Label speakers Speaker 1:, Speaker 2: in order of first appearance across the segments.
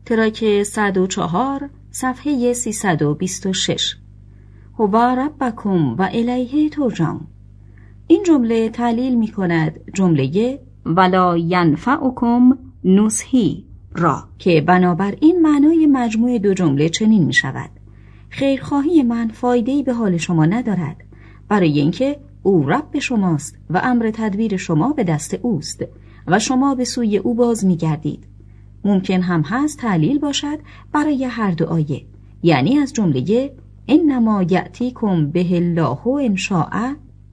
Speaker 1: تراک 104 صفحه 326. هو ربکم و الیه ترجعون. این جمله تعلیل می کند جمله ولا ینفعکم نصحی را که بنابراین معنای مجموع دو جمله چنین می شود: خیرخواهی من فایده‌ای به حال شما ندارد، برای اینکه او رب شماست و امر تدبیر شما به دست اوست و شما به سوی او باز می گردید. ممکن هم هست تعلیل باشد برای هر دو آیه، یعنی از جمله انما یأتیکم به الله ان شاء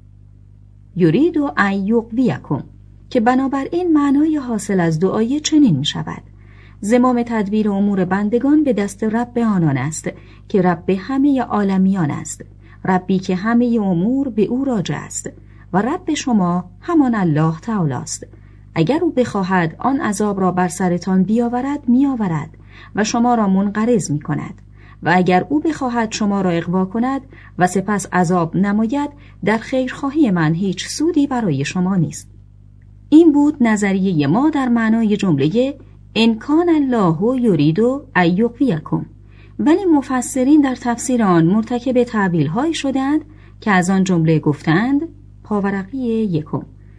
Speaker 1: یرید ان یغویکم که بنابراین معنای حاصل از دو آیه چنین می شود: زمام تدبیر امور بندگان به دست رب آنان است که رب همه عالمیان است، ربی که همه امور به او راجع است و رب شما همان الله تعالی است. اگر او بخواهد آن عذاب را بر سرتان بیاورد میآورد و شما را منقرض می کند، و اگر او بخواهد شما را اغوا کند و سپس عذاب نماید، در خیرخواهی من هیچ سودی برای شما نیست. این بود نظریه ما در معنای جمله ان کان الله یرید ان یغویکم، ولی مفسرین در تفسیر آن مرتکب تعبیرهایی شدند که از آن جمله گفتند پاورقی 1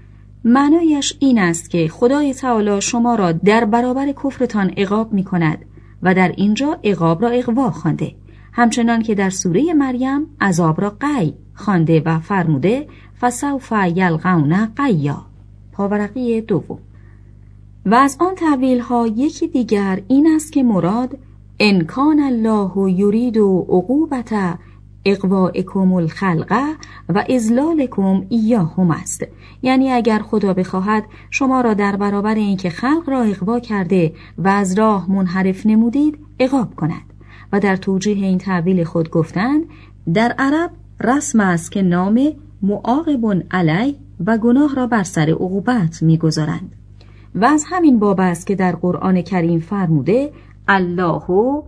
Speaker 1: معنایش این است که خدای تعالی شما را در برابر کفرتان عقاب می کند و در اینجا عقاب را اغوا خوانده، همچنان که در سوره مریم عذاب را قی خوانده و فرموده فسوف یلقون قیا، پاورقی 2. و از آن تعبیل ها یکی دیگر این است که مراد ان کان الله یرید عقوبت اغوائکم الخلق و اذلالکم ایاهم است، یعنی اگر خدا بخواهد شما را در برابر اینکه خلق را اغوا کرده و از راه منحرف نمودید عقاب کند. و در توجیه این تعبیل خود گفتند در عرب رسم است که نام معاقب علی و گناه را بر سر عقوبت می‌گذارند و از همین باب است که در قرآن کریم فرموده الله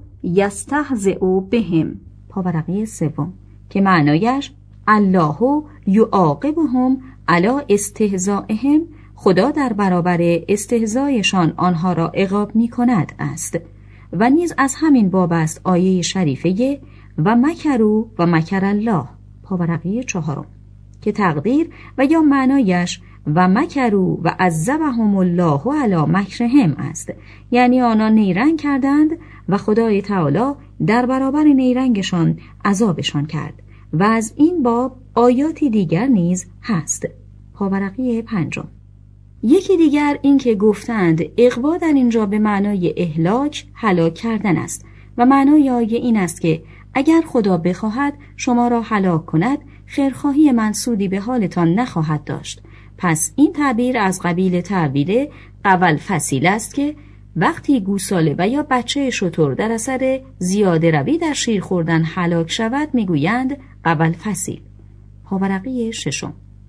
Speaker 1: یستهزئ بهم، پاورقی 3 که معنایش الله یعاقبهم علی استهزائهم، خدا در برابر استهزایشان آنها را عقاب می کند است. و نیز از همین باب است آیه شریفه و مکروا و مکر الله، پاورقی 4 که تقدیر و یا معنایش و مکروا و عذبهم الله علی مکرهم است، یعنی آنان نیرنگ کردند و خدای تعالی در برابر نیرنگشان عذابشان کرد. و از این باب آیاتی دیگر نیز هست، پاورقی 5. یکی دیگر این که گفتند اغوا در اینجا به معنای اهلاک، هلاک کردن است و معنای آیه این است که اگر خدا بخواهد شما را هلاک کند، خیرخواهی من سودی به حالتان نخواهد داشت. پس این تعبیر از قبیل تعبیر قول فصیل است که وقتی گوساله و یا بچه شتر در اثر زیاده روی در شیر خوردن هلاک شود میگویند قول فصیل، پاورقی 6.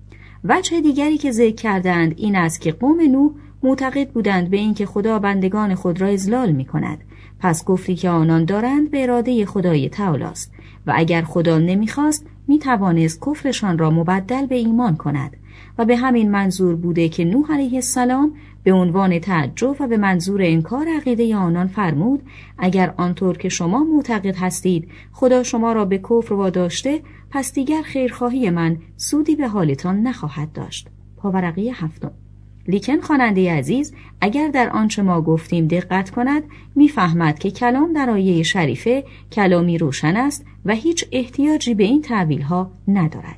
Speaker 1: وجه دیگری که ذکر کردند این است که قوم نوح معتقد بودند به اینکه خدا بندگان خود را اذلال می کند، پس کفری که آنان دارند به اراده خدای تعالی است و اگر خدا نمیخواست می توانست کفرشان را مبدل به ایمان کند و به همین منظور بوده که نوح علیه السلام به عنوان تعجب و به منظور انکار عقیده آنان فرمود اگر آنطور که شما معتقد هستید خدا شما را به کفر واداشته، پس دیگر خیرخواهی من سودی به حالتان نخواهد داشت، پاورقی 7. لیکن خواننده عزیز اگر در آنچه ما گفتیم دقت کند میفهمد که کلام در آیه شریفه کلامی روشن است و هیچ احتیاجی به این تعبیل ها ندارد.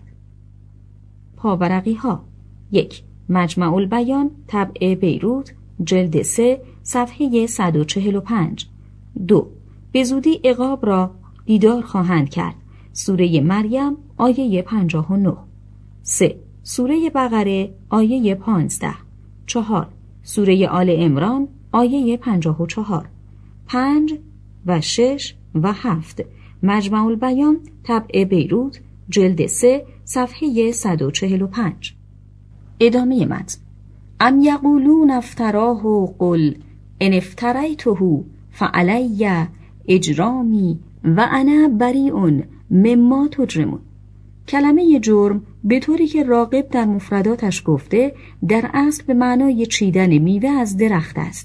Speaker 1: پاورقی ها 1. مجمع البیان طبع بیروت جلد 3 صفحه 145. 2. به زودی عقاب را دیدار خواهند کرد، سوره مریم آیه 59. 3. سوره بقره آیه 15. 4. سوره آل عمران آیه 54. 5 و 6 و 7 مجمع البیان طبع بیروت جلد 3 صفحه 145. ادامه متن. ام یقولون افتراه قل ان افتریته فعلی اجرامی و انا بریء مما تجرمون. کلمه جرم به طوری که راغب در مفرداتش گفته در اصل به معنای چیدن میوه از درخت است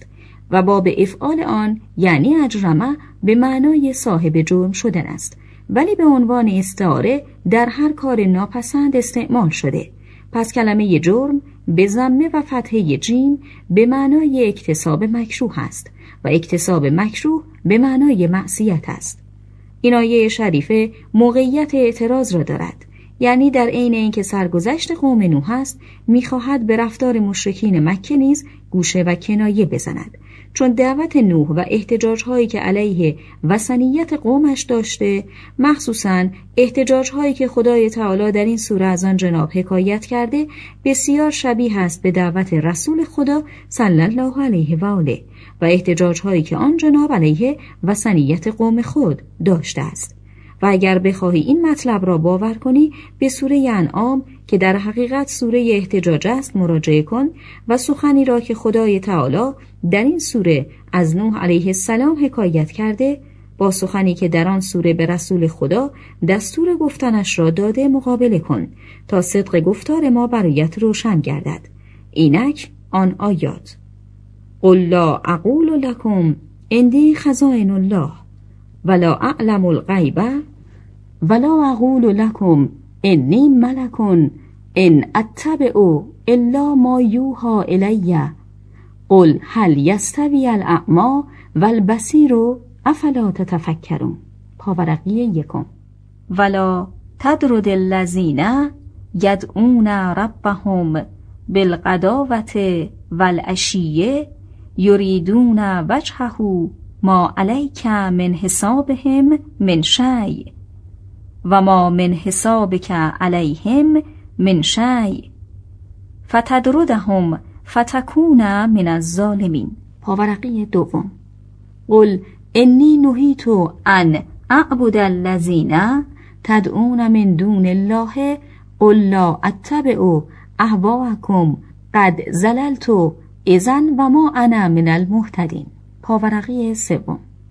Speaker 1: و باب افعال آن یعنی اجرمه به معنای صاحب جرم شدن است، ولی به عنوان استعاره در هر کار ناپسند استعمال شده. پس کلمه جرم به ضمه و فتحه جیم به معنای اکتساب مکروه است و اکتساب مکروه به معنای معصیت است. این آیه شریفه موقعیت اعتراض را دارد، یعنی در عین اینکه سرگذشت قوم نوح است، می‌خواهد به رفتار مشرکین مکه نیز گوشه و کنایه بزند، چون دعوت نوح و احتجاج‌هایی که علیه وثنیت قومش داشته، مخصوصاً احتجاج‌هایی که خدای تعالی در این سوره از آن جناب حکایت کرده، بسیار شبیه است به دعوت رسول خدا صلی الله علیه و آله و احتجاج‌هایی که آن جناب علیه وثنیت قوم خود داشته است. و اگر بخواهی این مطلب را باور کنی، به سوره انعام که در حقیقت سوره احتجاج است مراجعه کن و سخنی را که خدای تعالی در این سوره از نوح علیه السلام حکایت کرده با سخنی که در آن سوره به رسول خدا دستور گفتنش را داده مقابله کن تا صدق گفتار ما برایت روشن گردد. اینک آن آیات: قل لا اقول لکم عندی خزائن الله ولا اعلم الغیب ولا اقول لکم انی ملک ان اتبع الا ما یوحی الی قل هل یستوی الاعمی والبصیر افلا تتفکرون. پاورقی 1. ولا تطرد الذین یدعون ربهم بالغداوة والعشی یریدون وجهه ما علیک من حسابهم من شیء و ما من حسابک علیهم من شیء فتطردهم فتکون من الظالمین. پاورقی 2. قل انی نهیت ان اعبد الذین تدعون من دون الله قل لا اتبع اهواءکم قد ضللت اذا و ما انا من المهتدین. پاورقی 3.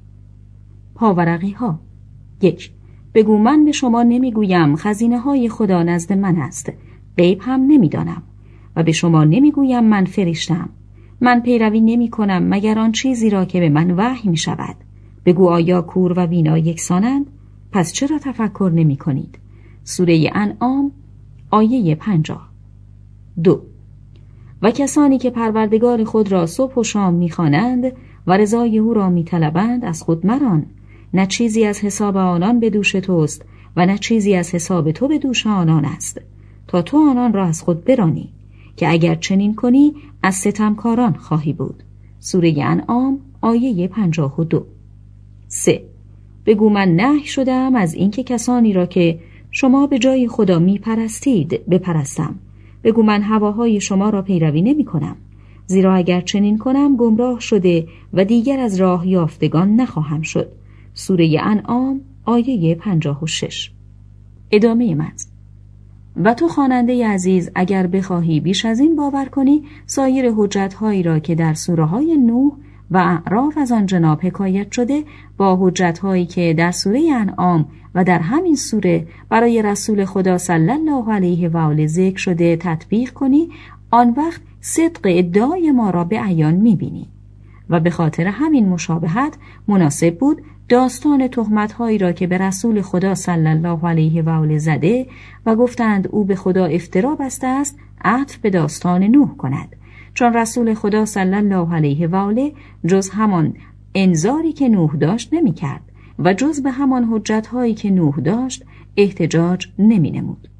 Speaker 1: پاورقی ها 1. بگو من به شما نمیگویم خزینه های خدا نزد من است، غیب هم نمیدانم، و به شما نمیگویم من فرشتم. من پیروی نمی کنم مگر آن چیزی را که به من وحی می شود. بگو آیا کور و بینا یکسانند؟ پس چرا تفکر نمی کنید؟ سوره انعام آیه 50. 2. و کسانی که پروردگار خود را صبح و شام می‌خوانند و رضای او را می‌طلبند از خود مران، نه چیزی از حساب آنان به دوش توست و نه چیزی از حساب تو به دوش آنان است، تا تو آنان را از خود برانی که اگر چنین کنی از ستمکاران خواهی بود. سوره انعام آیه 52. 3. بگو من نهی شدم از اینکه کسانی را که شما به جای خدا می‌پرستید بپرستم. بگو من هواهای شما را پیروی نمی کنم، زیرا اگر چنین کنم گمراه شده و دیگر از راه یافتگان نخواهم شد. سوره انعام آیه 56. ادامه متن. و تو خواننده عزیز اگر بخواهی بیش از این باور کنی، سایر حجت‌هایی را که در سوره‌های نوح و اعراف از آن جناب حکایت شده با حجت‌هایی که در سوره انعام و در همین سوره برای رسول خدا صلی الله علیه و آله ذکر شده تطبیق کنی، آن وقت صدق ادعای ما را به عیان می‌بینی. و به خاطر همین مشابهت مناسب بود داستان تهمت‌هایی را که به رسول خدا صلی الله علیه و آله زده و گفتند او به خدا افترا بسته است عطف به داستان نوح کند، چون رسول خدا صلی الله علیه و آله جز همان انذاری که نوح داشت نمی کرد و جز به همان حجت‌هایی که نوح داشت احتجاج نمی نمود.